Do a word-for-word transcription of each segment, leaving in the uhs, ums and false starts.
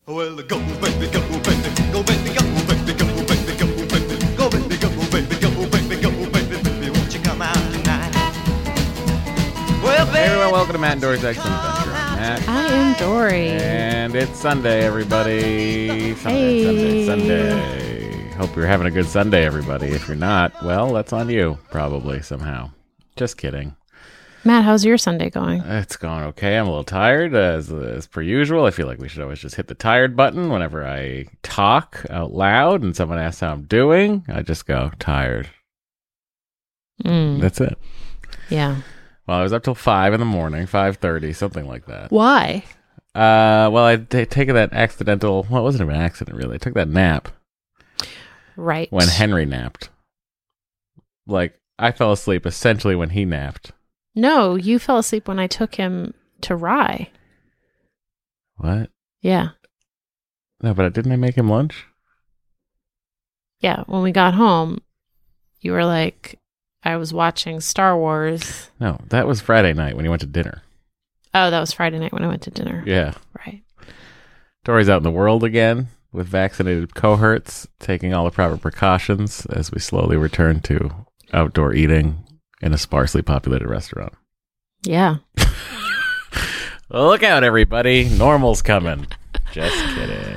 Well, go, baby, go, baby, go, baby, go, baby, go, baby, go, baby, go, baby, go, baby, go, baby, go, baby, baby, won't you come out tonight? Well, baby, Hey everyone, welcome to Matt and Dory's Excellent Adventure. I'm Matt. I am Dory. And it's Sunday, everybody. Sunday, Hey. Sunday, Sunday. Hope you're having a good Sunday, everybody. If you're not, well, that's on you, probably, somehow. Just kidding. Matt, how's your Sunday going? It's going okay. I'm a little tired, as, as per usual. I feel like we should always just hit the tired button whenever I talk out loud and someone asks how I'm doing. I just go, tired. Mm, That's it. yeah. Well, I was up till five in the morning, five thirty, something like that. Why? Uh, well, I t- taken that accidental. Well, it wasn't an accident, really. I took that nap Right. when Henry napped. Like, I fell asleep essentially when he napped. No, you fell asleep when I took him to Rye. What? Yeah. No, but didn't I make him lunch? Yeah. When we got home, you were like, I was watching Star Wars. No, that was Friday night when he went to dinner. Oh, that was Friday night when I went to dinner. Yeah. Right. Dory's out in the world again with vaccinated cohorts, taking all the proper precautions as we slowly return to outdoor eating in a sparsely populated restaurant. Yeah. Well, look out, everybody. Normal's coming. Just kidding.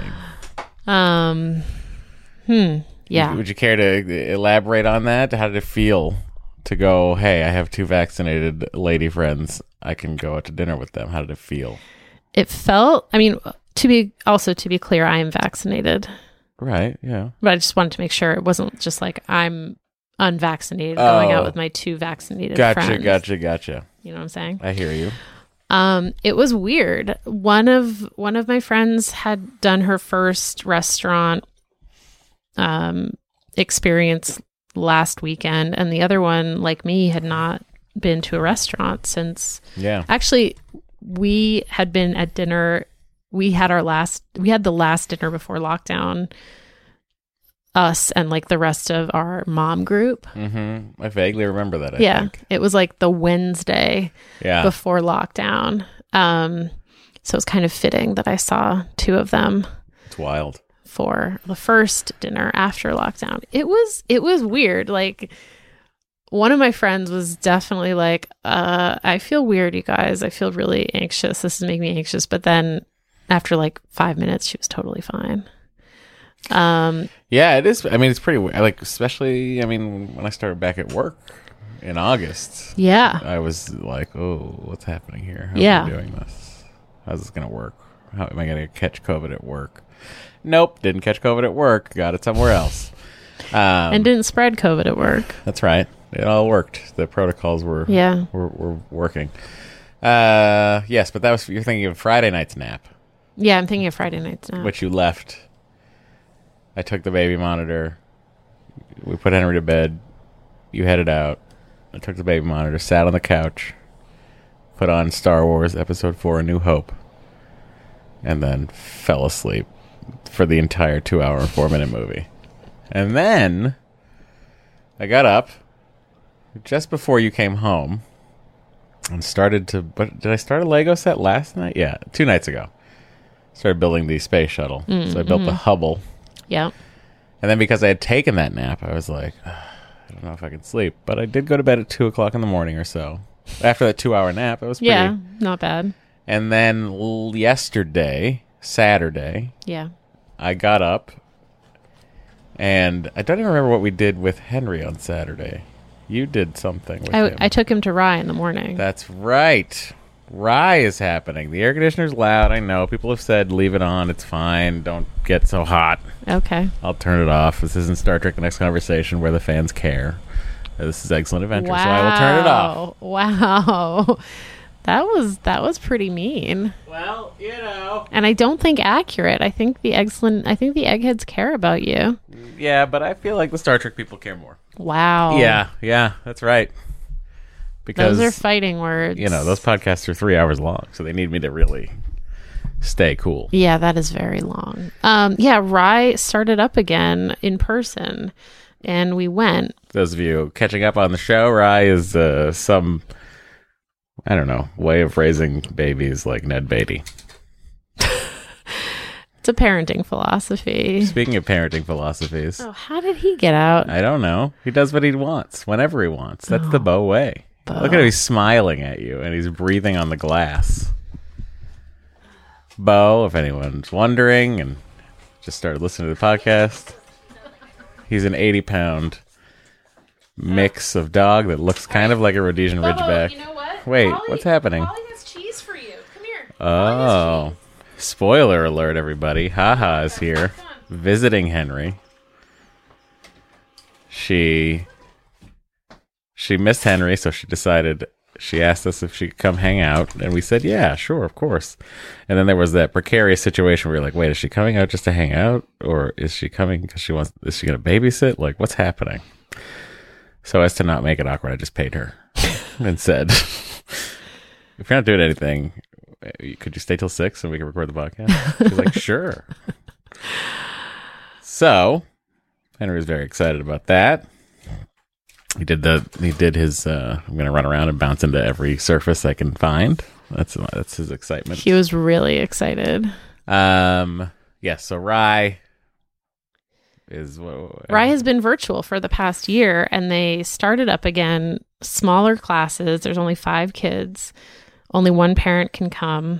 Um, hmm. Yeah. Would, would you care to elaborate on that? How did it feel to go, hey, I have two vaccinated lady friends. I can go out to dinner with them. How did it feel? It felt, I mean, to be, also to be clear, I am vaccinated. Right, yeah. But I just wanted to make sure it wasn't just like I'm unvaccinated going out Oh. with my two vaccinated Gotcha, friends. gotcha, gotcha. You know what I'm saying? I hear you. Um, it was weird. One of one of my friends had done her first restaurant um experience last weekend, and the other one, like me, had not been to a restaurant since. Yeah. Actually, we had been at dinner. We had our last. We had the last dinner before lockdown. Us and like the rest of our mom group. Mm-hmm. I vaguely remember that, I yeah, think. it was like the Wednesday Yeah. before lockdown. Um, so it's kind of fitting that I saw two of them It's wild. for the first dinner after lockdown. It was it was weird. Like, one of my friends was definitely like, uh, I feel weird, you guys. I feel really anxious. This is making me anxious. But then after like five minutes, she was totally fine. Um, Yeah, it is. I mean, it's pretty weird. Like, especially, I mean, when I started back at work in August, yeah. I was like, oh, what's happening here? How Yeah. am I doing this? How's this going to work? How am I going to catch COVID at work? Nope, didn't catch COVID at work. Got it somewhere else. Um, And didn't spread COVID at work. That's right. It all worked. The protocols were Yeah. were, were working. Uh, yes, but that was you're thinking of Friday night's nap, Yeah, I'm thinking of Friday nights now. which you left. I took the baby monitor. We put Henry to bed. You headed out. I took the baby monitor, sat on the couch, put on Star Wars Episode Four: A New Hope, and then fell asleep for the entire two-hour and four-minute movie. And then I got up just before you came home and started to. But did I start a Lego set last night? Yeah, two nights ago. Started building the space shuttle. Mm, so I built mhm. the Hubble. Yeah. And then because I had taken that nap, I was like, "Ugh, I don't know if I can sleep. But I did go to bed at two o'clock in the morning or so. After that two-hour nap, it was pretty. Yeah. Not bad. And then l- yesterday, Saturday, Yeah. I got up, and I don't even remember what we did with Henry on Saturday. You did something with I, him. I took him to Rye in the morning. That's right. Rye is happening. The air conditioner's loud. I know. People have said, leave it on. It's fine. Don't get so hot. Okay. I'll turn it off. This isn't Star Trek The Next Conversation where the fans care. This is Excellent Adventure, wow. so I will turn it off. Wow. That was that was pretty mean. Well, you know. And I don't think accurate. I think the excellent I think the eggheads care about you. Yeah, but I feel like the Star Trek people care more. Wow. Yeah, yeah, that's right. Because Those are fighting words. you know, those podcasts are three hours long, so they need me to really stay cool. Yeah, that is very long. Um yeah, Rye started up again in person and we went. Those of you catching up on the show, Rye is uh, some, I don't know, way of raising babies like Ned Beatty. It's a parenting philosophy. Speaking of parenting philosophies, Oh, how did he get out? I don't know. He does what he wants whenever he wants. That's the Bo way. Bo. Look at him. He's smiling at you and he's breathing on the glass. Bo, if anyone's wondering and just started listening to the podcast, he's an eighty pound mix of dog that looks kind of like a Rhodesian Ridgeback. You know what? Wait, what's happening? Wally has cheese for you. Come here. Oh, spoiler alert, everybody. Haha is here visiting Henry. She she missed Henry, so she decided, she asked us if she could come hang out, and we said, yeah, sure, of course. And then there was that precarious situation where you're like, wait, is she coming out just to hang out? Or is she coming because she wants, is she going to babysit? Like, what's happening? So as to not make it awkward, I just paid her and said, if you're not doing anything, could you stay till six and we can record the podcast? She's like, sure. So Henry was very excited about that. He did the he did his uh, I'm gonna run around and bounce into every surface I can find. That's that's his excitement. He was really excited. Um yes, so Rye is uh, Rye has been virtual for the past year, and they started up again, smaller classes. There's only five kids. Only one parent can come.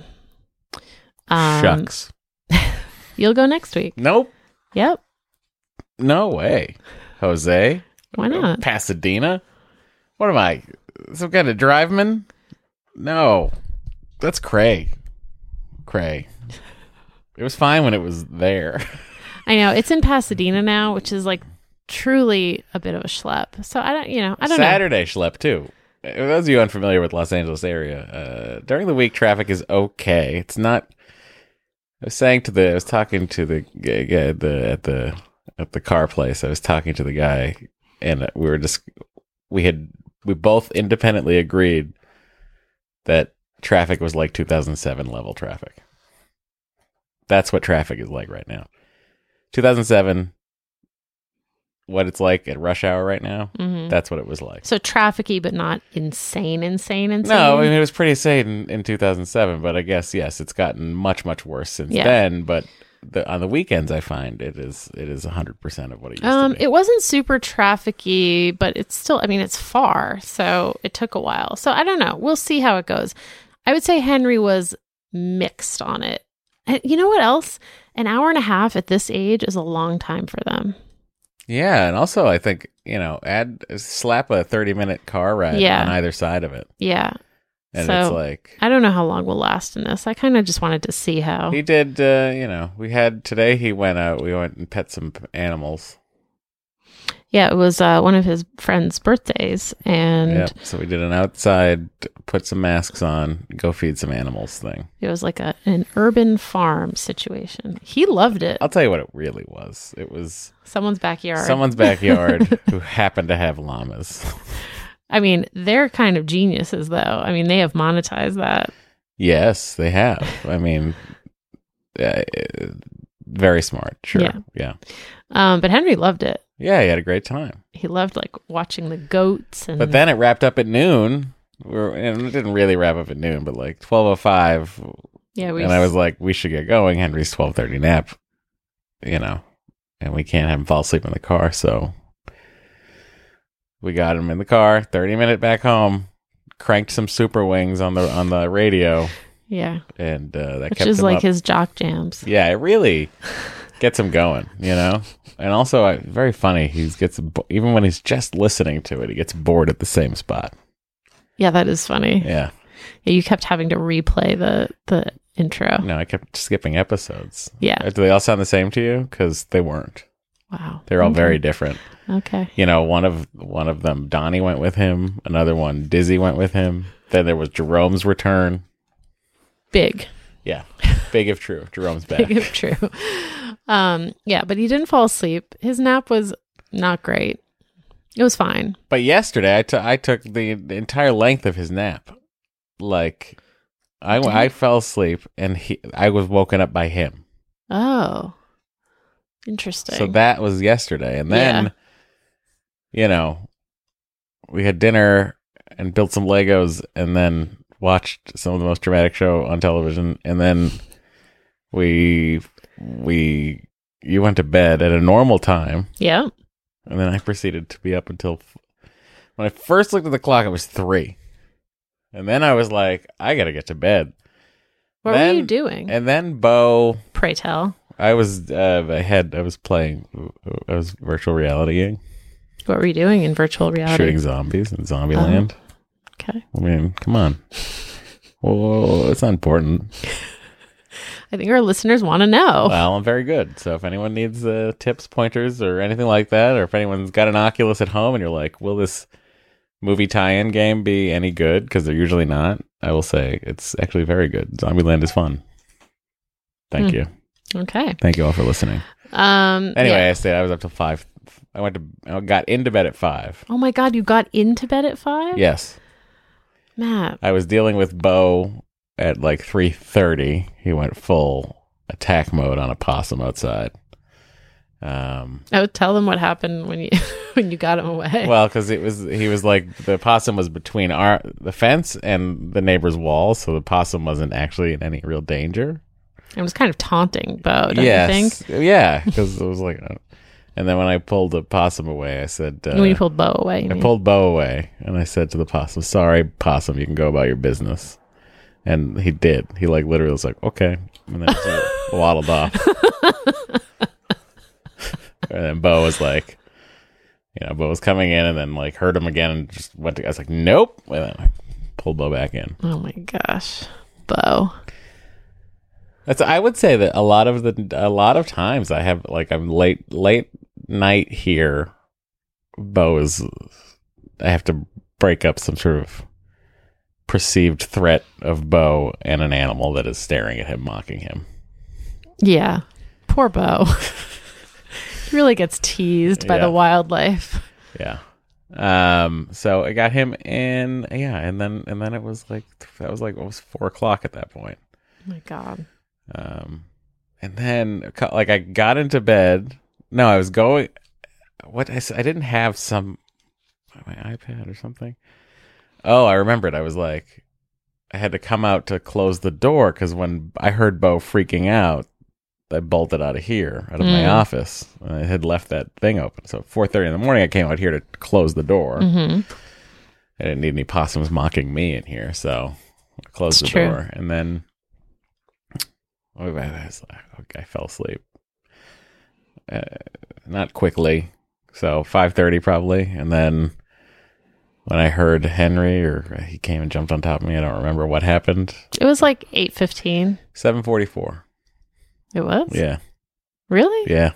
Um, Shucks. You'll go next week. Nope. Yep. No way. Jose? Why not? Pasadena? What am I? Some kind of driveman? No. That's cray. Cray. It was fine when it was there. I know. It's in Pasadena now, which is like truly a bit of a schlep. So I don't, you know, I don't Saturday schlep too. For those of you unfamiliar with Los Angeles area, uh, during the week traffic is okay. It's not. I was saying to the, I was talking to the guy the at the at the car place. I was talking to the guy, and we were just we had we both independently agreed that traffic was like two thousand seven level traffic. That's what traffic is like right now. two thousand seven. What it's like at rush hour right now, Mm-hmm. that's what it was like. So trafficy, but not insane, insane, insane. No, I mean, it was pretty insane in, in two thousand seven, but I guess, yes, it's gotten much, much worse since Yeah. then. But the, on the weekends, I find it is it is one hundred percent of what it used Um, to be. it wasn't super trafficy, but it's still, I mean, it's far. So it took a while. So I don't know. We'll see how it goes. I would say Henry was mixed on it. And you know what else? An hour and a half at this age is a long time for them. Yeah, and also I think, you know, add slap a thirty-minute car ride Yeah. on either side of it. Yeah. And So, it's like... I don't know how long we'll last in this. I kind of just wanted to see how. He did, uh, you know, we had... Today he went out, we went and pet some animals. Yeah, it was uh, one of his friend's birthdays. And Yep. So we did an outside, put some masks on, go feed some animals thing. it was like a an urban farm situation. He loved it. I'll tell you what it really was. It was Someone's backyard. someone's backyard who happened to have llamas. I mean, they're kind of geniuses, though. I mean, they have monetized that. Yes, they have. I mean, uh, very smart. Sure. Yeah. Yeah. Um, but Henry loved it. Yeah, he had a great time. He loved like watching the goats and But then it wrapped up at noon. We're, and it didn't really wrap up at noon, but like twelve oh five. yeah, we And I was like, we should get going. Henry's twelve thirty nap, you know, and we can't have him fall asleep in the car. So we got him in the car, thirty minute back home, cranked some Super Wings on the on the radio, yeah, and uh, that which kept is him like up. his jock jams. Yeah, it really gets him going, you know? And also, uh, very funny, he gets, bo- even when he's just listening to it, he gets bored at the same spot. Yeah, that is funny. Yeah. Yeah, you kept having to replay the the intro. No, I kept skipping episodes. Yeah. Do they all sound the same to you? Because they weren't. Wow. They're all Okay. very different. Okay. You know, one of one of them, Donnie went with him. Another one, Dizzy went with him. Then there was Jerome's return. Big. Yeah. Big if true. Jerome's back. Big if true. Um, yeah, but he didn't fall asleep. His nap was not great. It was fine. But yesterday, I, t- I took the, the entire length of his nap. Like, I, I fell asleep, and he I was woken up by him. Oh. Interesting. So that was yesterday. And then, Yeah. you know, we had dinner and built some Legos and then watched some of the most dramatic show on television. And then we we you went to bed at a normal time, Yeah. and then I proceeded to be up until when I first looked at the clock. It was three, and then I was like, I gotta get to bed. What Then- were you doing? And then Bo, Pray tell. I was uh, I had I was playing, I was virtual realitying, What were you doing in virtual reality? shooting zombies in Zombieland. Okay. I mean, come on. Whoa, it's not important. I think our listeners want to know. Well, I'm very good. So if anyone needs uh, tips, pointers, or anything like that, or if anyone's got an Oculus at home and you're like, will this movie tie-in game be any good? Because they're usually not. I will say it's actually very good. Zombieland is fun. Thank Hmm. you. Okay. Thank you all for listening. Um. Anyway, yeah. I stayed. I was up till five. I went to. I got into bed at five. Oh my God, you got into bed at five? Yes, Matt. I was dealing with Bo at like three thirty. He went full attack mode on a possum outside. Um. Oh, tell them what happened when you when you got him away. Well, because it was he was like the possum was between our the fence and the neighbor's wall, so the possum wasn't actually in any real danger. It was kind of taunting, Bo, don't you Yes, think? yeah, because it was like, uh, and then when I pulled the possum away, I said, uh, When you pulled Bo away. you I mean. pulled Bo away, and I said to the possum, "Sorry, possum, you can go about your business." And he did. He like literally was like, "Okay," and then just like, waddled off. And then Bo was like, you know, Bo was coming in, and then like heard him again, and just went to. I was like, "Nope," and then I pulled Bo back in. Oh my gosh. Bo. That's. I would say that a lot of the a lot of times I have like I'm late late night here. Bo is. I have to break up some sort of perceived threat of Bo and an animal that is staring at him, mocking him. Yeah. Poor Bo. He really gets teased by Yeah. the wildlife. Yeah. Um. So I got him in. Yeah, and then and then it was like that was like it was four o'clock at that point. Oh my God. Um, and then like I got into bed. No, I was going. What I, s- I didn't have some my iPad or something. Oh, I remembered. I was like, I had to come out to close the door because when I heard Bo freaking out, I bolted out of here, out of my Mm. office. And I had left that thing open. So four thirty in the morning, I came out here to close the door. Mm-hmm. I didn't need any possums mocking me in here, so I closed It's the true. door, and then oh, I, was like, okay, I fell asleep. Uh, not quickly, so five thirty probably, and then when I heard Henry, or he came and jumped on top of me, I don't remember what happened. It was like eight fifteen. seven forty-four. It was? Yeah, Really? yeah.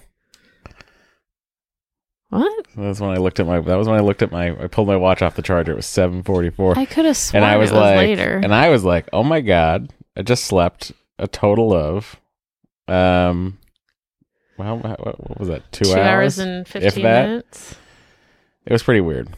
What? That's when I looked at my. That was when I looked at my. I pulled my watch off the charger. It was seven forty-four. I could have sworn And I was it was like, later. and I was like, oh my God, I just slept a total of, um, well, what, what was that? Two, Two hours? hours and if fifteen that. minutes. It was pretty weird.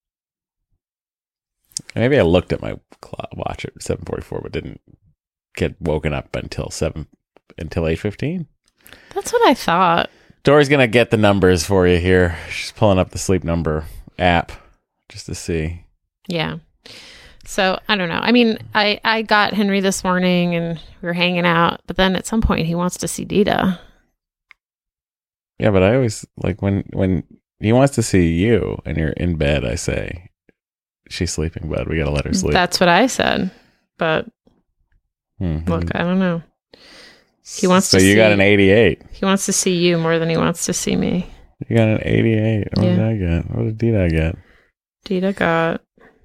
Maybe I looked at my clock, watch at seven forty-four, but didn't get woken up until seven, until eight fifteen. That's what I thought. Dory's gonna get the numbers for you here. She's pulling up the Sleep Number app just to see. Yeah. So I don't know. I mean, I, I got Henry this morning and we were hanging out, but then at some point he wants to see Dita. Yeah, but I always like when when he wants to see you and you're in bed. I say, she's sleeping, bud. We gotta let her sleep. That's what I said. But Mhm. look, I don't know. He wants so to you got see- an eighty-eight. He wants to see you more than he wants to see me. You got an eighty-eight. What Yeah. did I get? What did Dita get? Dita got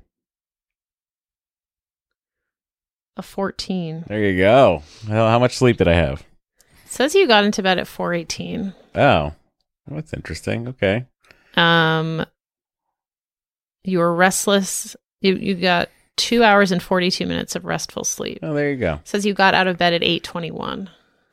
a fourteen. There you go. Well, how much sleep did I have? It says you got into bed at four eighteen. Oh, that's interesting. Okay. Um, you were restless. You you got two hours and forty-two minutes of restful sleep. Oh, there you go. It says you got out of bed at eight twenty-one.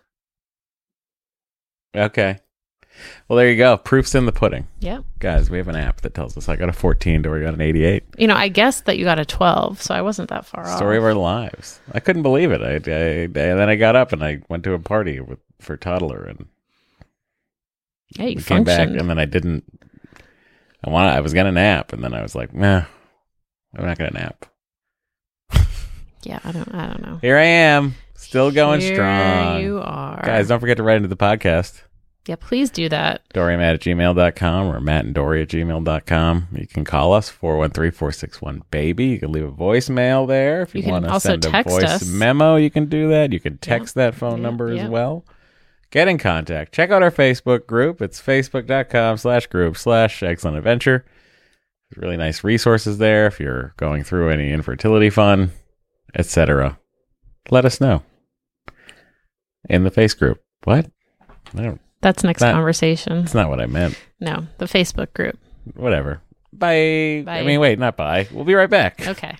Okay. Well, there you go. Proof's in the pudding. Yeah. Guys, we have an app that tells us I got a fourteen, Dory got an eighty-eight. You know, I guessed that you got a twelve, so I wasn't that far off. Story of our lives. I couldn't believe it. I, I, I and then I got up and I went to a party with, for toddler and Yeah, you we came back functioned. and then I didn't. I want. I was gonna nap and then I was like, nah, I'm not gonna nap. Yeah, I don't. I don't know. Here I am. Still going Here strong. you are. Guys, don't forget to write into the podcast. Yeah, please do that. DoryMatt at gmail dot com or Matt and Dory at gmail dot com. You can call us, four one three, four six one, baby. You can leave a voicemail there. If you, You can want to also send a text voice us. memo, you can do that. You can text that phone Yeah, number yeah. as well. Get in contact. Check out our Facebook group. It's facebook dot com slash group slash excellent adventure. There's really nice resources there if you're going through any infertility fun, et cetera. Let us know. In the face group. What? I don't. That's next That- conversation. That's not what I meant. No, the Facebook group. Whatever. Bye. Bye. I mean, wait, not bye. We'll be right back. Okay.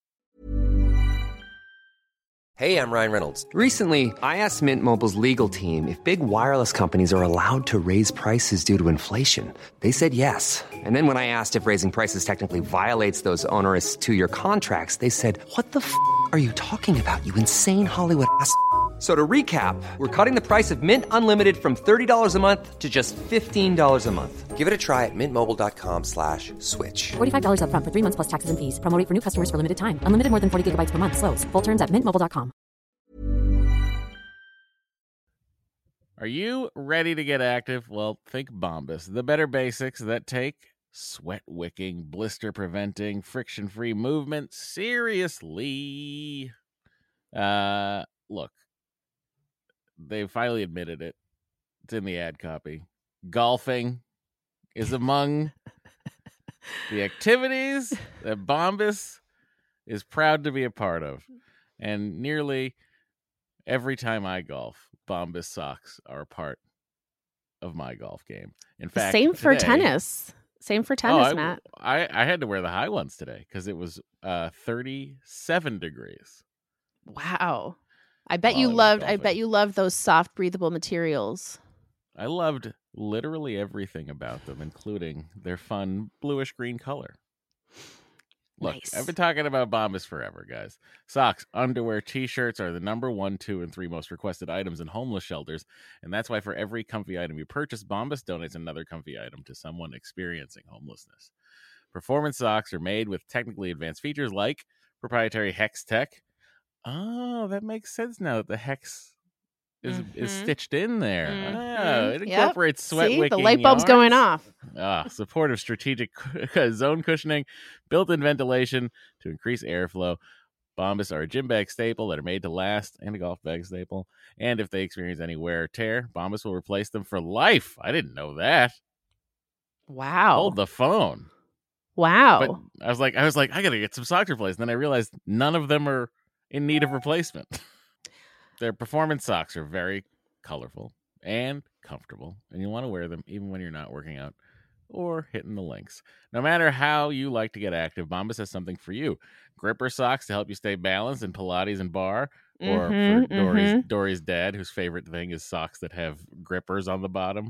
Hey, I'm Ryan Reynolds. Recently, I asked Mint Mobile's legal team if big wireless companies are allowed to raise prices due to inflation. They said yes. And then when I asked if raising prices technically violates those onerous two-year contracts, they said, "What the f*** are you talking about, you insane Hollywood ass?" So to recap, we're cutting the price of Mint Unlimited from thirty dollars a month to just fifteen dollars a month. Give it a try at mintmobile.com slash switch. forty-five dollars up front for three months plus taxes and fees. Promo rate for new customers for limited time. Unlimited more than forty gigabytes per month. Slows full terms at mint mobile dot com. Are you ready to get active? Well, think Bombas. The better basics that take sweat wicking, blister preventing, friction free movement seriously. Uh, look, they finally admitted it. It's in the ad copy. Golfing is among the activities that Bombas is proud to be a part of. And nearly every time I golf, Bombas socks are a part of my golf game. In fact, Same for today- tennis. Same for Oh, tennis, I, Matt. I, I had to wear the high ones today because it was uh, thirty-seven degrees. Wow. I bet While you I was loved I golfing. bet you loved those soft breathable materials. I loved literally everything about them, including their fun bluish green color. Look, Nice. I've been talking about Bombas forever, guys. Socks, underwear, t-shirts are the number one, two, and three most requested items in homeless shelters, and that's why for every comfy item you purchase, Bombas donates another comfy item to someone experiencing homelessness. Performance socks are made with technically advanced features like proprietary Hex Tech. Oh, that makes sense now that the Hex is is Mhm. stitched in there. Mhm. Oh, it Yep. incorporates sweat See, wicking the light bulb's going yarns. off. Ah, supportive strategic zone cushioning, built-in ventilation to increase airflow. Bombas are a gym bag staple that are made to last, and a golf bag staple. And if they experience any wear or tear, Bombas will replace them for life. I didn't know that. Wow. Hold the phone. wow. But I was like, I was like, I gotta get some socks replaced. And then I realized none of them are in need of replacement. Their performance socks are very colorful and comfortable, and you want to wear them even when you're not working out or hitting the links. No matter how you like to get active, Bombas has something for you. Gripper socks to help you stay balanced in Pilates and bar, or Mhm, for Dory's, mhm. Dory's dad, whose favorite thing is socks that have grippers on the bottom.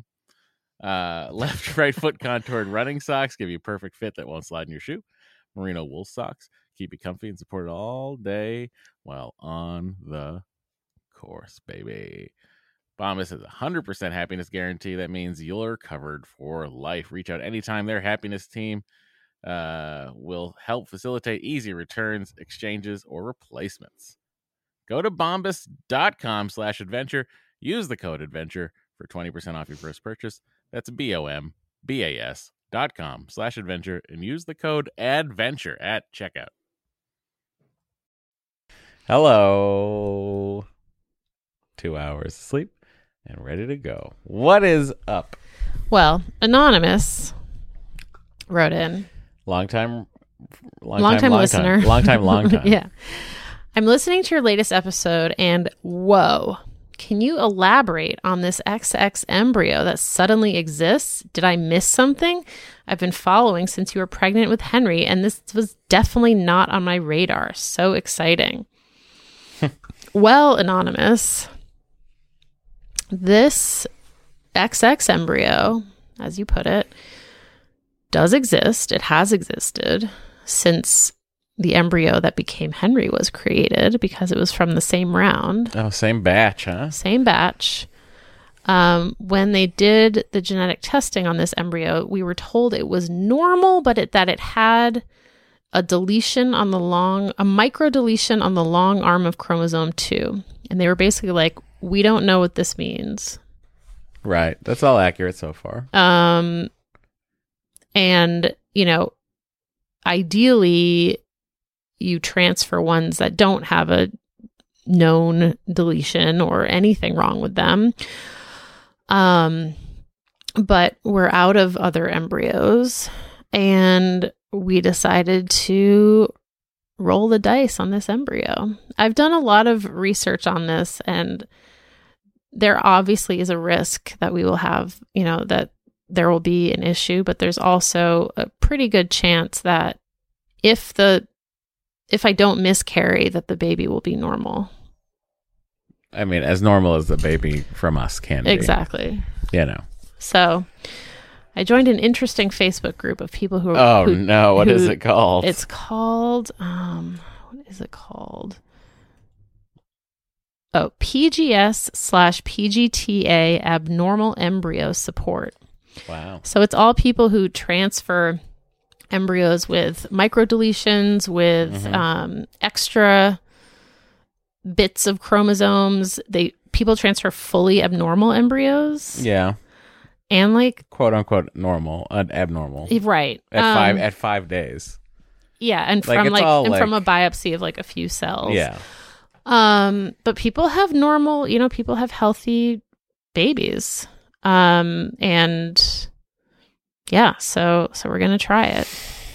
Uh, left, right foot contoured running socks give you a perfect fit that won't slide in your shoe. Merino wool socks keep you comfy and supported all day while on the course, baby. Bombas has a one hundred percent happiness guarantee. That means you're covered for life. Reach out anytime. Their happiness team uh, will help facilitate easy returns, exchanges, or replacements. Go to bombas.com slash adventure. Use the code adventure for twenty percent off your first purchase. That's B-O-M-B-A-S dot com slash adventure, and use the code adventure at checkout. Hello. Two hours of sleep and ready to go. What is up? Well, Anonymous wrote in. Long time, long, Long time, time long listener. Time. Long time, long time. Yeah. I'm listening to your latest episode and whoa. Can you elaborate on this X X embryo that suddenly exists? Did I miss something? I've been following since you were pregnant with Henry, and this was definitely not on my radar. So exciting. Well, Anonymous, this X X embryo, as you put it, does exist. It has existed since the embryo that became Henry was created, because it was from the same round, Oh, same batch, huh? same batch. Um, when they did the genetic testing on this embryo, we were told it was normal, but it, that it had a deletion on the long, a micro deletion on the long arm of chromosome two. And they were basically like, we don't know what this means. Right. That's all accurate so far. Um, and, you know, ideally, you transfer ones that don't have a known deletion or anything wrong with them. Um, but we're out of other embryos, and we decided to roll the dice on this embryo. I've done a lot of research on this, and there obviously is a risk that we will have, you know, that there will be an issue, but there's also a pretty good chance that if the if I don't miscarry, that the baby will be normal. I mean, as normal as the baby from us can be. Exactly. You know. So I joined an interesting Facebook group of people who are... Oh, who, no. What who, is it called? It's called... Um, what is it called? Oh, P G S slash P G T A Abnormal Embryo Support. Wow. So it's all people who transfer embryos with microdeletions, with Mhm. um, extra bits of chromosomes. They people transfer fully abnormal embryos. Yeah. And like Quote unquote normal, uh, abnormal. right At um, five at five days. yeah, and Like, from it's like all, and from a like- biopsy of like a few cells. Yeah. Um, but people have normal, you know, people have healthy babies. Um, and yeah, so so we're gonna try it.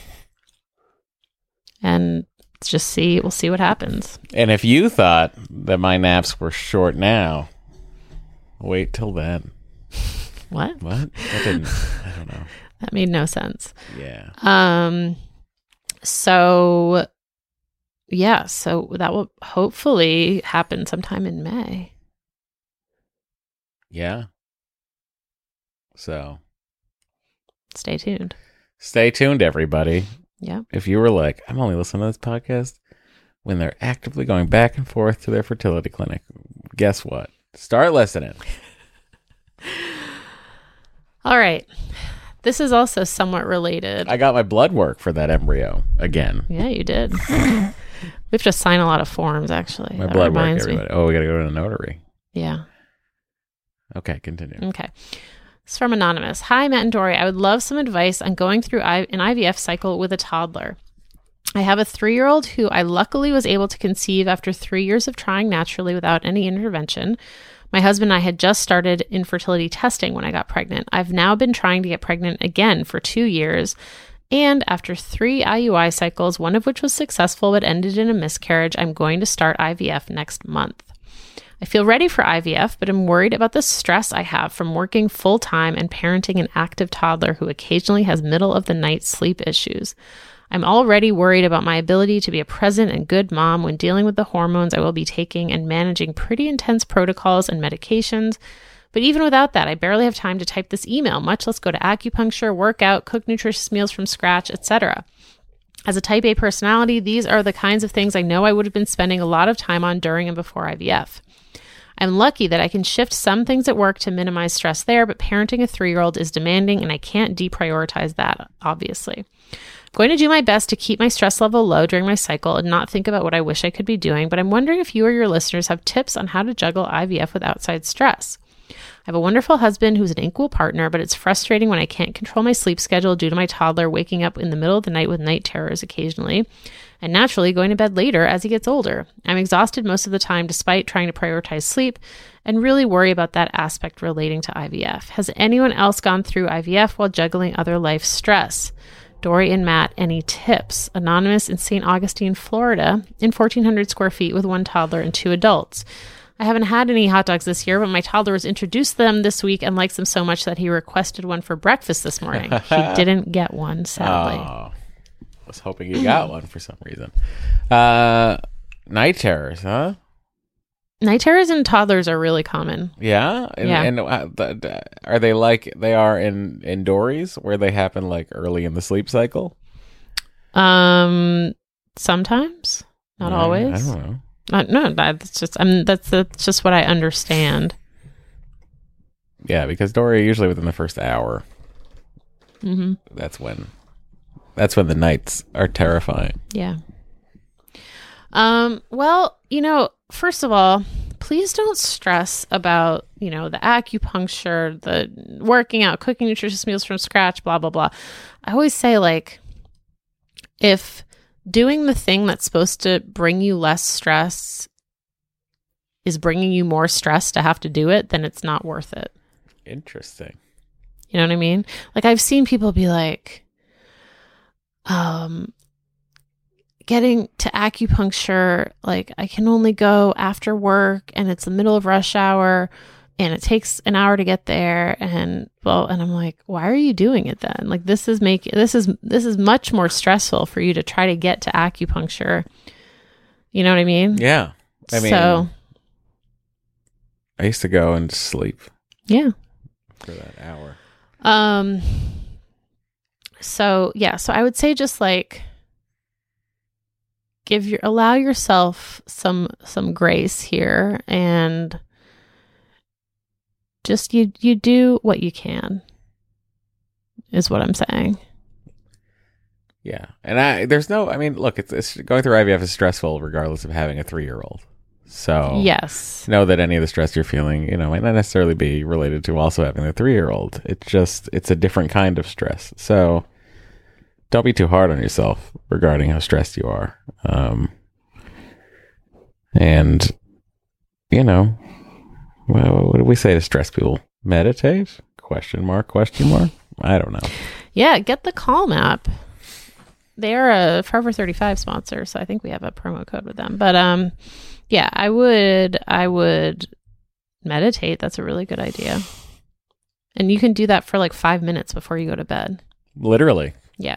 And let's just see we'll see what happens. And if you thought that my naps were short now, wait till then. What? What? That didn't I don't know. That made no sense. Yeah. Um so yeah, so that will hopefully happen sometime in May. Yeah. So Stay tuned. stay tuned, everybody. Yeah. If you were like, I'm only listening to this podcast when they're actively going back and forth to their fertility clinic, guess what? Start listening. All right. This is also somewhat related. I got my blood work for that embryo again. Yeah, you did. We have to sign a lot of forms, actually. My That blood work, reminds me. everybody. Oh, we got to go to the notary. Yeah. Okay, continue. Okay. It's from Anonymous. Hi, Matt and Dory. I would love some advice on going through I- an I V F cycle with a toddler. I have a three-year-old who I luckily was able to conceive after three years of trying naturally without any intervention. My husband and I had just started infertility testing when I got pregnant. I've now been trying to get pregnant again for two years. And after three I U I cycles, one of which was successful but ended in a miscarriage, I'm going to start I V F next month. I feel ready for I V F, but I'm worried about the stress I have from working full-time and parenting an active toddler who occasionally has middle-of-the-night sleep issues. I'm already worried about my ability to be a present and good mom when dealing with the hormones I will be taking and managing pretty intense protocols and medications. But even without that, I barely have time to type this email, much less go to acupuncture, work out, cook nutritious meals from scratch, et cetera. As a type A personality, these are the kinds of things I know I would have been spending a lot of time on during and before I V F. I'm lucky that I can shift some things at work to minimize stress there, but parenting a three-year-old is demanding and I can't deprioritize that, obviously. I'm going to do my best to keep my stress level low during my cycle and not think about what I wish I could be doing, but I'm wondering if you or your listeners have tips on how to juggle I V F with outside stress. I have a wonderful husband who's an equal partner, but it's frustrating when I can't control my sleep schedule due to my toddler waking up in the middle of the night with night terrors occasionally, and naturally going to bed later as he gets older. I'm exhausted most of the time despite trying to prioritize sleep and really worry about that aspect relating to I V F. Has anyone else gone through I V F while juggling other life stress? Dory and Matt, any tips? Anonymous in Saint Augustine, Florida, in fourteen hundred square feet with one toddler and two adults. I haven't had any hot dogs this year, but my toddler was introduced to them this week and likes them so much that he requested one for breakfast this morning. He didn't get one, sadly. Oh, I was hoping you got one for some reason. Uh, night terrors, huh? Night terrors in toddlers are really common. Yeah, and, Yeah. and uh, the, the, are they like they are in in Dory's, where they happen like early in the sleep cycle? Um, sometimes, not I- always. I don't know. Uh, no, that's just I mean, that's that's just what I understand. Yeah, because Dory usually within the first hour, Mm-hmm. that's when That's when the nights are terrifying. Yeah. Um, well, you know, first of all, please don't stress about, you know, the acupuncture, the working out, cooking nutritious meals from scratch, blah, blah, blah. I always say, like, if doing the thing that's supposed to bring you less stress is bringing you more stress to have to do it, then it's not worth it. Interesting. You know what I mean? Like, I've seen people be like, um, getting to acupuncture, like, I can only go after work and it's the middle of rush hour and it takes an hour to get there. And well, and I'm like, why are you doing it then? Like, this is making, this is, this is much more stressful for you to try to get to acupuncture. You know what I mean? Yeah. I mean, so, I used to go and sleep yeah. for that hour. Um, so yeah, so I would say just like, give your, allow yourself some, some grace here, and just, you, you do what you can is what I'm saying. Yeah. And I, there's no, I mean, look, it's, it's going through I V F is stressful regardless of having a three-year-old. So yes, know that any of the stress you're feeling, you know, might not necessarily be related to also having a three-year-old. It's just, it's a different kind of stress. So don't be too hard on yourself regarding how stressed you are. Um, and, you know, well, what do we say to stress people? Meditate? Question mark, question mark? I don't know. yeah, get the Calm app. They're a Forever thirty-five sponsor, so I think we have a promo code with them. But um, yeah, I would, I would meditate. That's a really good idea. And you can do that for like five minutes before you go to bed. Literally. Yeah.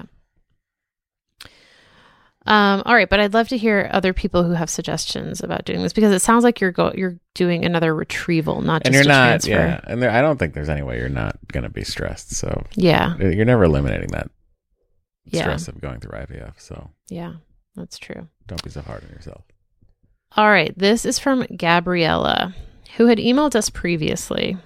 Um, all right, but I'd love to hear other people who have suggestions about doing this, because it sounds like you're go you're doing another retrieval, not just And you're a not, transfer. yeah. And there, I don't think there's any way you're not going to be stressed. So Yeah. you're never eliminating that Yeah. stress of going through I V F. So Yeah, that's true. don't be so hard on yourself. All right, this is from Gabriella, who had emailed us previously.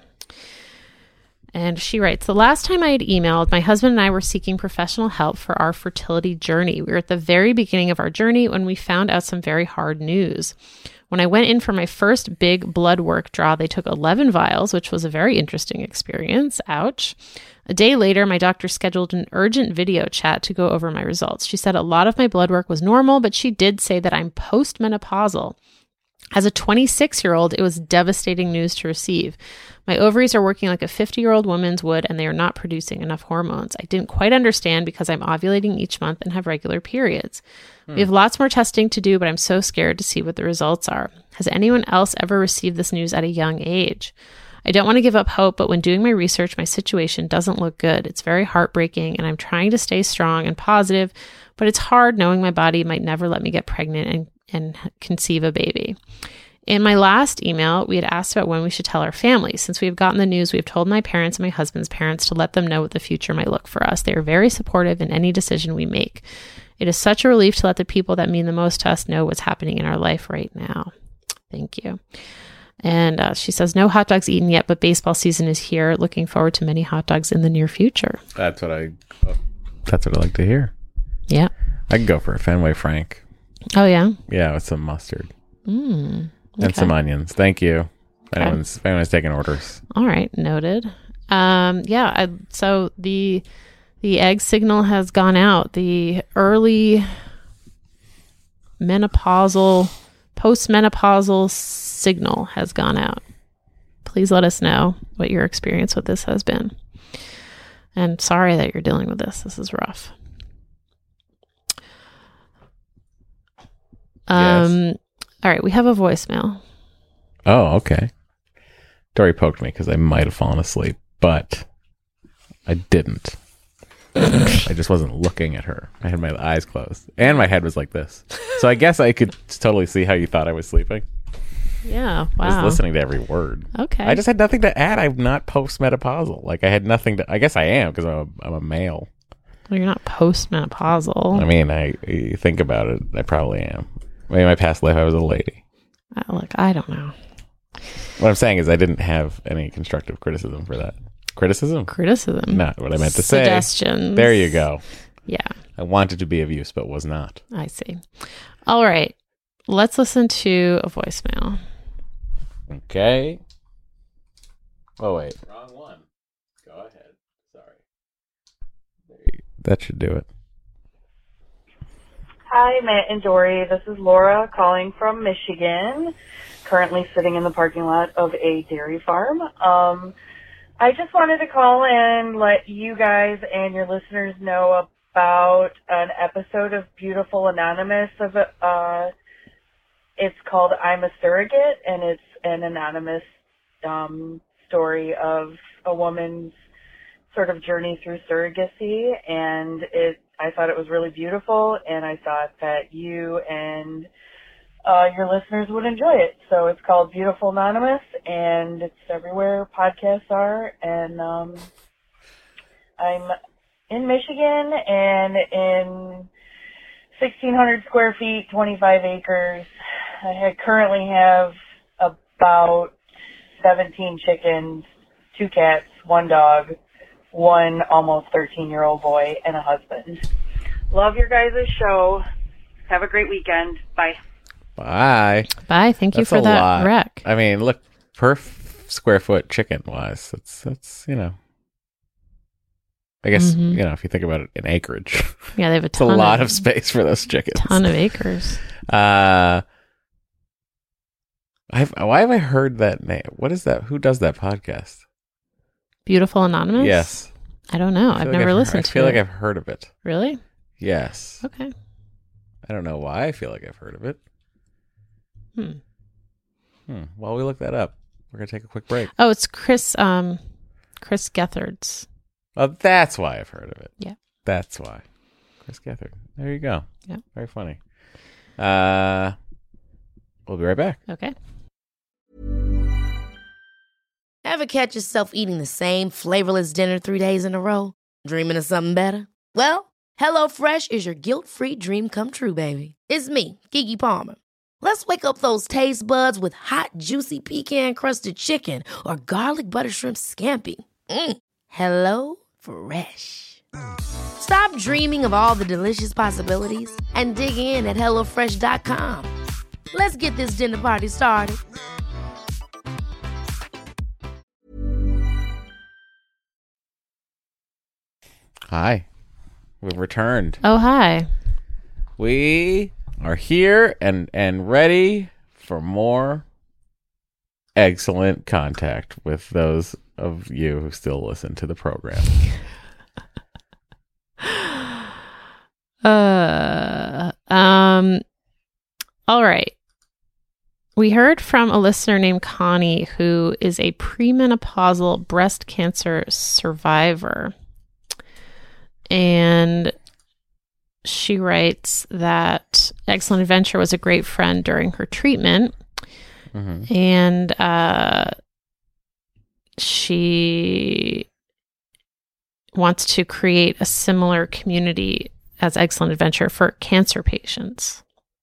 And she writes, the last time I had emailed, my husband and I were seeking professional help for our fertility journey. We were at the very beginning of our journey when we found out some very hard news. When I went in for my first big blood work draw, they took eleven vials, which was a very interesting experience. Ouch. A day later, my doctor scheduled an urgent video chat to go over my results. She said a lot of my blood work was normal, but she did say that I'm postmenopausal. As a twenty-six-year-old, it was devastating news to receive. My ovaries are working like a fifty-year-old woman's would, and they are not producing enough hormones. I didn't quite understand because I'm ovulating each month and have regular periods. Hmm. We have lots more testing to do, but I'm so scared to see what the results are. Has anyone else ever received this news at a young age? I don't want to give up hope, but when doing my research, my situation doesn't look good. It's very heartbreaking, and I'm trying to stay strong and positive, but it's hard knowing my body might never let me get pregnant and and conceive a baby. In my last email, we had asked about when we should tell our family. Since we have gotten the news, we have told my parents and my husband's parents to let them know what the future might look for us. They are very supportive in any decision we make. It is such a relief to let the people that mean the most to us know what's happening in our life right now. Thank you. And uh, she says, no hot dogs eaten yet, but baseball season is here. Looking forward to many hot dogs in the near future. That's what I, that's what I like to hear. Yeah. I can go for a Fenway Frank. Oh, yeah? Yeah, with some mustard. Mm, and okay. some onions. Thank you. If Okay. anyone's, if anyone's taking orders. All right, noted. Um, yeah, I, so the the egg signal has gone out. The early menopausal, postmenopausal signal has gone out. Please let us know what your experience with this has been. And sorry that you're dealing with this. This is rough. Um, Yes. All right, we have a voicemail. Oh, okay. Dory poked me because I might have fallen asleep, but I didn't. I just wasn't looking at her. I had my eyes closed, and my head was like this. So I guess I could totally see how you thought I was sleeping. Yeah, wow. I was listening to every word. Okay. I just had nothing to add. I'm not postmenopausal. Like, I had nothing to... I guess I am because I'm a, I'm a male. Well, you're not postmenopausal. I mean, I you think about it, I probably am. Maybe in my past life I was a lady. Uh, Look, I don't know. What I'm saying is I didn't have any constructive criticism for that. Criticism? Criticism. Not what I meant to say. Suggestions. There you go. Yeah, I wanted to be of use, but was not. I see. All right. Let's listen to a voicemail. Okay. Oh, wait. Wrong one. Go ahead. Sorry. There you, that should do it. Hi, Matt and Dory. This is Laura calling from Michigan, currently sitting in the parking lot of a dairy farm. Um, I just wanted to call and let you guys and your listeners know about an episode of Beautiful Anonymous. Of uh, It's called I'm a Surrogate, and it's an anonymous um, story of a woman's sort of journey through surrogacy, and it I thought it was really beautiful, and I thought that you and uh, your listeners would enjoy it. So it's called Beautiful Anonymous, and it's everywhere podcasts are, and um, I'm in Michigan and in sixteen hundred square feet, twenty-five acres. I had, currently have about seventeen chickens, two cats, one dog, one almost thirteen-year-old boy, and a husband. Love your guys' show. Have a great weekend. Bye. Bye. Bye. Thank you That's for a that lot. rec. I mean, look, per f- square foot chicken wise, that's, that's, you know, I guess, Mhm. you know, if you think about it in acreage, Yeah, they have a it's a ton lot of, of space for those chickens. ton of acres. Uh, I've, why have I heard that name? What is that? Who does that podcast? Beautiful Anonymous? Yes. I don't know. I feel I've like never I've- listened to I feel it. like I've heard of it. Really? Yes. Okay. I don't know why I feel like I've heard of it. Hmm. Hmm. While we look that up, we're going to take a quick break. Oh, it's Chris um Chris Gethard's. Oh, that's why I've heard of it. Yeah. That's why. Chris Gethard. There you go. Yeah. Very funny. Uh, we'll be right back. Okay. Ever catch yourself eating the same flavorless dinner three days in a row? Dreaming of something better? Well, HelloFresh is your guilt-free dream come true, baby. It's me, Keke Palmer. Let's wake up those taste buds with hot, juicy pecan-crusted chicken or garlic butter shrimp scampi. Mm. Hello Fresh. Stop dreaming of all the delicious possibilities and dig in at hello fresh dot com. Let's get this dinner party started. Hi. We've returned. Oh, hi. We are here and, and ready for more excellent contact with those of you who still listen to the program. Uh, um, all right. We heard from a listener named Connie, who is a premenopausal breast cancer survivor. And she writes that Excellent Adventure was a great friend during her treatment. Mm-hmm. And uh, she wants to create a similar community as Excellent Adventure for cancer patients.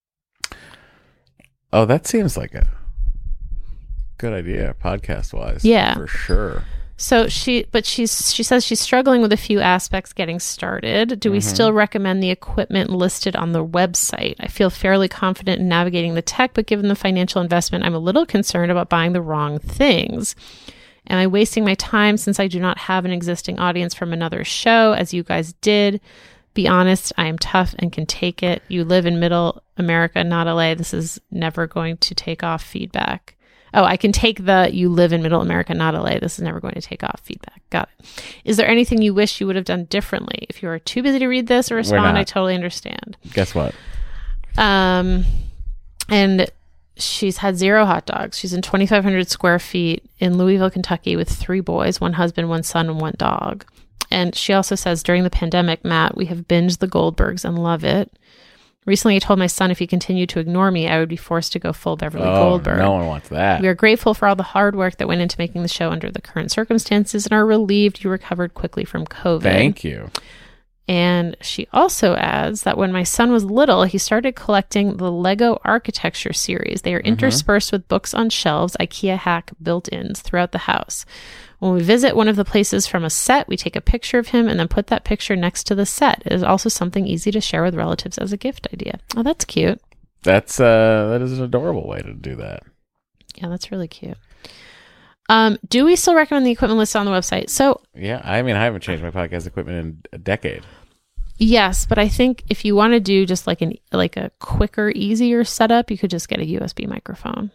Oh, that seems like a good idea, podcast wise. Yeah. For sure. So she, but she's, she says she's struggling with a few aspects getting started. Do we Mhm. still recommend the equipment listed on the website? I feel fairly confident in navigating the tech, but given the financial investment, I'm a little concerned about buying the wrong things. Am I wasting my time since I do not have an existing audience from another show, as you guys did? Be honest, I am tough and can take it. You live in middle America, not L A. This is never going to take off feedback. Oh, I can take the you live in middle America, not L A. This is never going to take off feedback. Got it. Is there anything you wish you would have done differently? If you are too busy to read this or We're respond, not. I totally understand. Guess what? Um, and she's had zero hot dogs. She's in twenty-five hundred square feet in Louisville, Kentucky with three boys, one husband, one son, and one dog. And she also says, during the pandemic, Matt, we have binged the Goldbergs and love it. Recently, I told my son if he continued to ignore me, I would be forced to go full Beverly Oh, Goldberg. no one wants that. We are grateful for all the hard work that went into making the show under the current circumstances and are relieved you recovered quickly from COVID. Thank you. And she also adds that when my son was little, he started collecting the Lego architecture series. They are Mm-hmm. interspersed with books on shelves, IKEA hack built-ins throughout the house. When we visit one of the places from a set, we take a picture of him and then put that picture next to the set. It is also something easy to share with relatives as a gift idea. Oh, that's cute. That's uh, that is an adorable way to do that. Yeah, that's really cute. Um, do we still recommend the equipment list on the website? So Yeah, I mean, I haven't changed my podcast equipment in a decade. yes, but I think if you want to do just like an like a quicker, easier setup, you could just get a U S B microphone.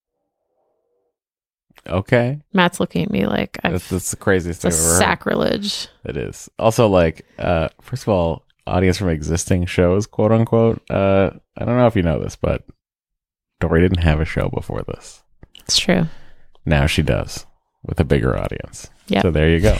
Okay, Matt's looking at me like I've, that's, that's the craziest it's a thing I've ever heard. sacrilege. It is. Also, like, uh, first of all, audience from existing shows, quote unquote. Uh, I don't know if you know this, but Dory didn't have a show before this. It's true. Now she does with a bigger audience. Yep. So there you go.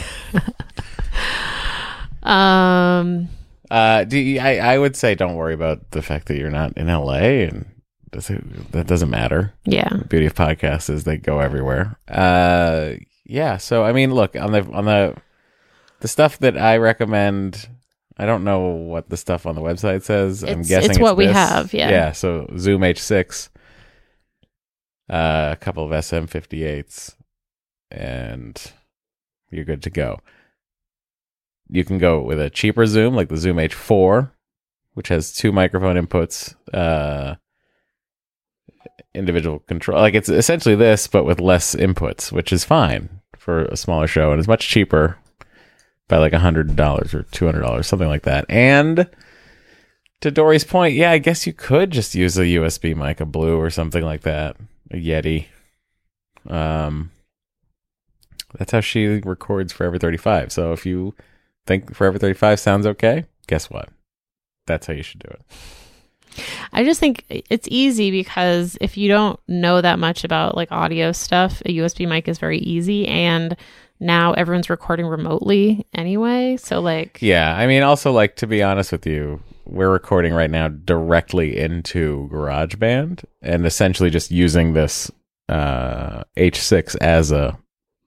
Um, Uh, do you, I, I would say don't worry about the fact that you're not in L A, and does it, that doesn't matter. yeah. The beauty of podcasts is they go everywhere. Uh, yeah. So I mean, look on the on the the stuff that I recommend. I don't know what the stuff on the website says. I'm It's- guessing it's what we this. have, yeah. Yeah. So Zoom H six, uh, a couple of S M fifty-eights, and you're good to go. You can go with a cheaper Zoom, like the Zoom H four, which has two microphone inputs, uh, individual control. Like it's essentially this, but with less inputs, which is fine for a smaller show, and it's much cheaper by like a hundred dollars or two hundred dollars, something like that. And to Dory's point, yeah, I guess you could just use a U S B mic, a Blue or something like that, a Yeti. Um, that's how she records Forever thirty-five. So if you think Forever thirty-five sounds okay, guess what? That's how you should do it. I just think it's easy because if you don't know that much about like audio stuff, a U S B mic is very easy. And now everyone's recording remotely anyway. So like, Yeah, I mean, also, like, to be honest with you, we're recording right now directly into GarageBand and essentially just using this uh, H six as a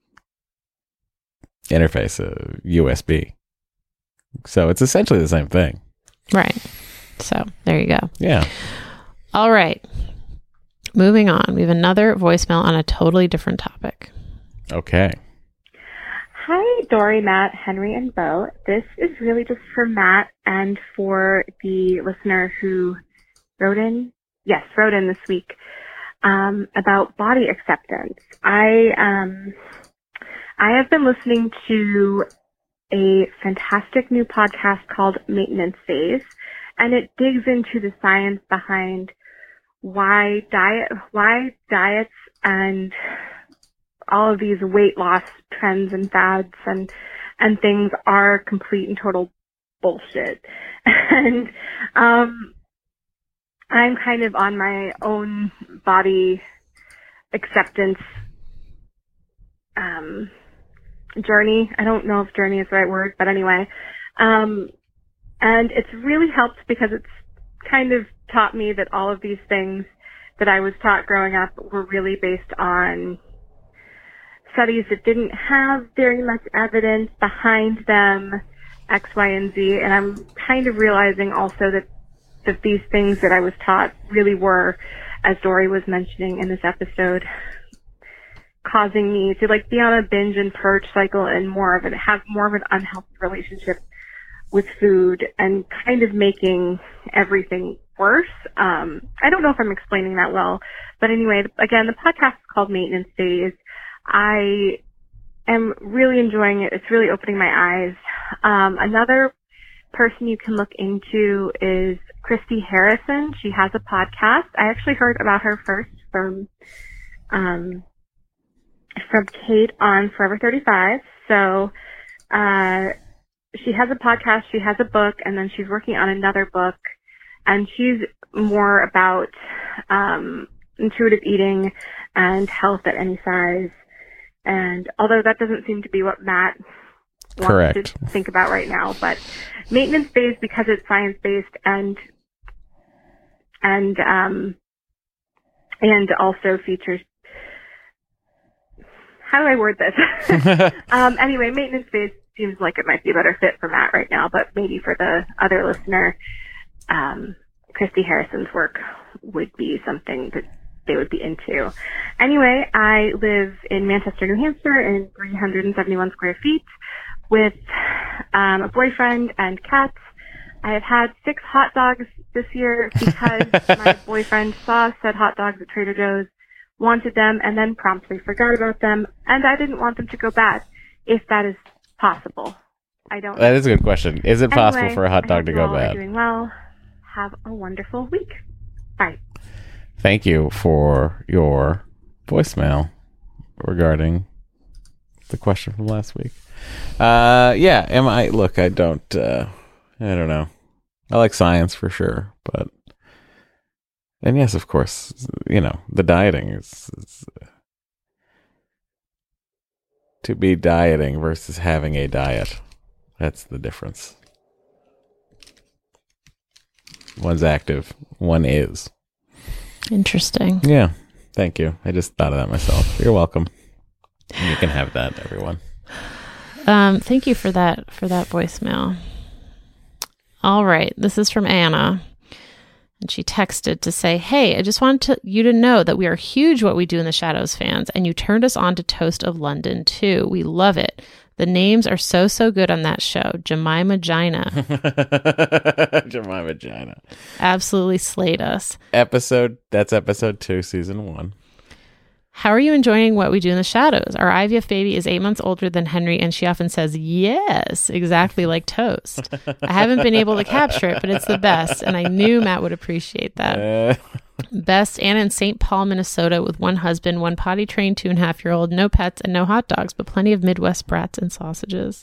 interface, a U S B. So it's essentially the same thing. right. So there you go. Yeah. All right. Moving on. We have another voicemail on a totally different topic. Okay. Hi, Dory, Matt, Henry, and Bo. This is really just for Matt and for the listener who wrote in, yes, wrote in this week um, about body acceptance. I um, I have been listening to a fantastic new podcast called Maintenance Phase, and it digs into the science behind why diet, why diets and all of these weight loss trends and fads and and things are complete and total bullshit. And um I'm kind of on my own body acceptance um journey. I don't know if journey is the right word, but anyway. Um and it's really helped because it's kind of taught me that all of these things that I was taught growing up were really based on studies that didn't have very much evidence behind them, X, Y, and Z. And I'm kind of realizing also that, that these things that I was taught really were, as Dory was mentioning in this episode, causing me to like be on a binge and purge cycle and more of it, have more of an unhealthy relationship with food and kind of making everything worse. Um, I don't know if I'm explaining that well, but anyway, again, the podcast is called Maintenance Phase. I am really enjoying it. It's really opening my eyes. Um, another person you can look into is Christy Harrison. She has a podcast. I actually heard about her first from um, from Kate on Forever thirty-five. So uh, she has a podcast, she has a book, and then she's working on another book. And she's more about um, intuitive eating and health at any size. And although that doesn't seem to be what Matt wants Correct. to think about right now, but Maintenance Phase, because it's science-based and and um, and also features, how do I word this? um, anyway, Maintenance Phase seems like it might be a better fit for Matt right now, but maybe for the other listener, um, Christy Harrison's work would be something that they would be into. Anyway, I live in Manchester, New Hampshire in three hundred seventy-one square feet with um, a boyfriend and cats. I have had six hot dogs this year because my boyfriend saw said hot dogs at Trader Joe's, wanted them, and then promptly forgot about them, and I didn't want them to go bad, if that is possible. I don't That is a good question. Is it possible Anyway, for a hot I dog hope to you go all are bad? doing well. Have a wonderful week. Bye. Thank you for your voicemail regarding the question from last week. Uh, yeah, am I? Look, I don't. Uh, I don't know. I like science for sure, but and yes, of course, you know the dieting is, is uh, to be dieting versus having a diet. That's the difference. One's active, one is. Interesting. Yeah, thank you. I just thought of that myself. You're welcome. You can have that, everyone. Um, thank you for that for that voicemail. All right, this is from Anna, and she texted to say, "Hey, I just wanted to, you to know that we are huge What We Do in the Shadows fans, and you turned us on to Toast of London too. We love it. The names are so so good on that show. Jemima Gina, Jemima Gina, absolutely slayed us. Episode that's episode two, season one. How are you enjoying What We Do in the Shadows? Our I V F baby is eight months older than Henry, and she often says, yes, exactly like Toast. I haven't been able to capture it, but it's the best, and I knew Matt would appreciate that. Uh, Best, Anna in Saint Paul, Minnesota, with one husband, one potty-trained two-and-a-half-year-old, no pets, and no hot dogs, but plenty of Midwest brats and sausages.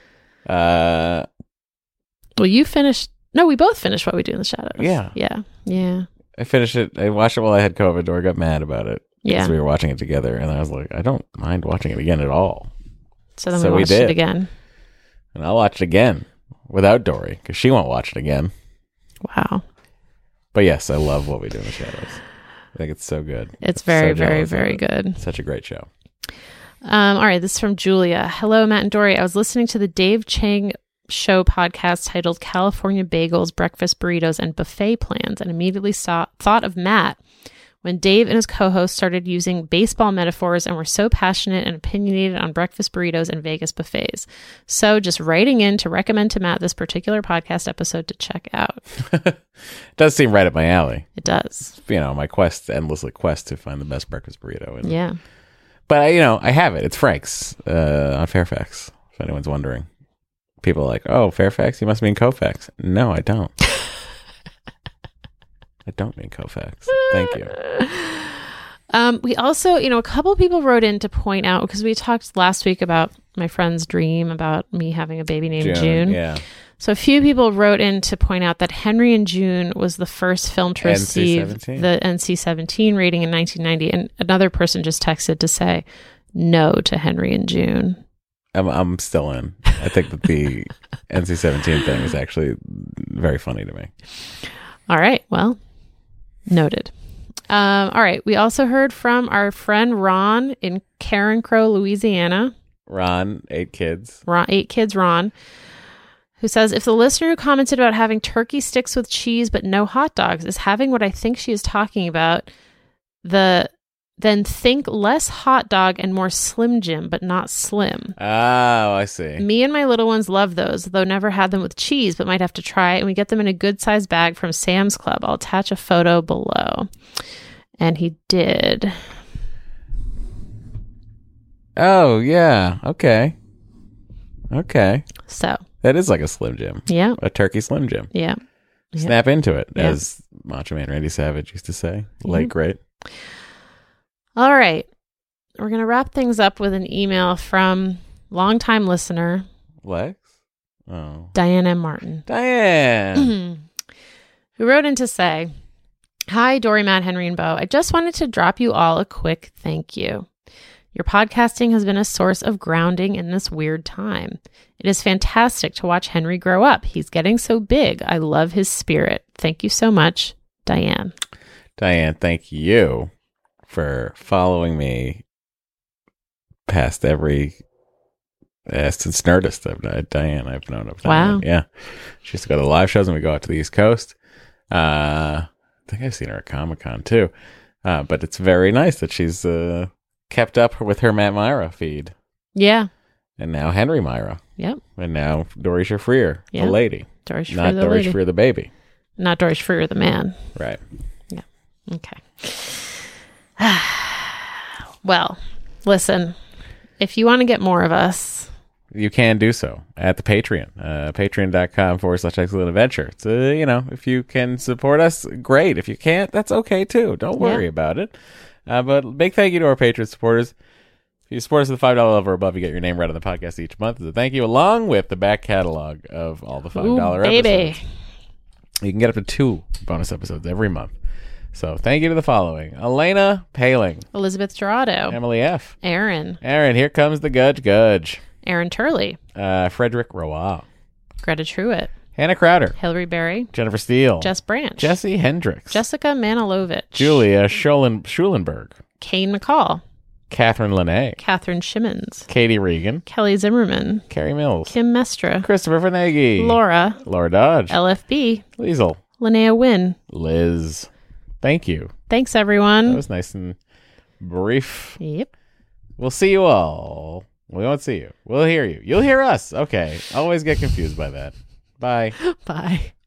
uh, Well, you finished... No, we both finished What We Do in the Shadows. Yeah. Yeah. Yeah. I finished it. I watched it while I had COVID. Dora got mad about it. Yeah. Because we were watching it together, and I was like, I don't mind watching it again at all. So then So we we watched it did. again. And I'll watch it again without Dory, because she won't watch it again. Wow. But yes, I love What We Do in the Shadows. I think it's so good. It's very, So very, jealous of very it. good. Such a great show. Um, all right, this is from Julia. Hello, Matt and Dory. I was listening to the Dave Chang Show podcast titled California Bagels, Breakfast Burritos, and Buffet Plans, and immediately saw, thought of Matt when Dave and his co-host started using baseball metaphors and were so passionate and opinionated on breakfast burritos and Vegas buffets. So just writing in to recommend to Matt this particular podcast episode to check out. It does seem right up my alley. It does. You know, my quest, endlessly quest to find the best breakfast burrito. And, Yeah. But, I, you know, I have it. It's Frank's uh, on Fairfax, if anyone's wondering. People are like, oh, Fairfax? You must mean Koufax. No, I don't. I don't mean Koufax. Thank you. Um, we also, you know, a couple people wrote in to point out, because we talked last week about my friend's dream about me having a baby named June. Yeah. So a few people wrote in to point out that Henry and June was the first film to N C receive seventeen. the N C seventeen rating in nineteen ninety. And another person just texted to say no to Henry and June. I'm, I'm still in. I think that the N C seventeen thing is actually very funny to me. All right. Well, noted. Um, all right. We also heard from our friend Ron in Karen Crow, Louisiana. Ron, eight kids. Ron, eight kids, Ron, who says, if the listener who commented about having turkey sticks with cheese but no hot dogs is having what I think she is talking about, the then think less hot dog and more Slim Jim, but not slim. Oh, I see. Me and my little ones love those, though never had them with cheese, but might have to try. And we get them in a good sized bag from Sam's Club. I'll attach a photo below. And he did. Oh, yeah. Okay. Okay. So. That is like a Slim Jim. Yeah. A turkey Slim Jim. Yeah. yeah. Snap into it, Yeah. as Macho Man Randy Savage used to say. Late great. All right. We're going to wrap things up with an email from longtime listener, Lex? Oh. Diane M. Martin, Diane! who wrote in to say, hi, Dory, Matt, Henry, and Bo. I just wanted to drop you all a quick thank you. Your podcasting has been a source of grounding in this weird time. It is fantastic to watch Henry grow up. He's getting so big. I love his spirit. Thank you so much, Diane. Diane, thank you for following me past every uh, since Nerdist. I've known Diane. I've known of Wow. Diane. Yeah, she used to go to the live shows, and we go out to the East Coast. Uh, I think I've seen her at Comic Con too. Uh, but it's very nice that she's uh, kept up with her Matt Myra feed, Yeah. and now Henry Myra, Yep. and now Dorisha Freer, Yeah. the lady, Doris not Freer the Doris lady. Freer the baby. Not Doris Freer the man. Right. Okay. Well, listen, if you want to get more of us, You can do so at the Patreon, uh, patreon.com forward slash excellent adventure. So, you know, if you can support us, great. If you can't, that's okay too. Don't worry Yeah. about it. Uh, but big thank you to our Patreon supporters. If you support us at the five dollars level or above, you get your name read on the podcast each month as a thank you, along with the back catalog of all the five dollars ooh, baby. episodes. You can get up to two bonus episodes every month. So thank you to the following: Elena Paling, Elizabeth Gerardo, Emily F., Aaron, Aaron, here comes the Gudge Gudge, Aaron Turley, uh, Frederick Roa, Greta Truitt, Hannah Crowder, Hillary Berry, Jennifer Steele, Jess Branch, Jesse Hendricks, Jessica Manilovich, Julia Schulen- Schulenberg, Kane McCall, Catherine Lene, Catherine Shimmons, Katie Regan, Kelly Zimmerman, Carrie Mills, Kim Mestra, Christopher Vernaghi, Laura, Laura Dodge, L F B, Liesel, Linnea Wynn. Liz. Thank you. Thanks, everyone. That was nice and brief. Yep. We'll see you all. We won't see you. We'll hear you. You'll hear us. Okay. Always get confused by that. Bye. Bye.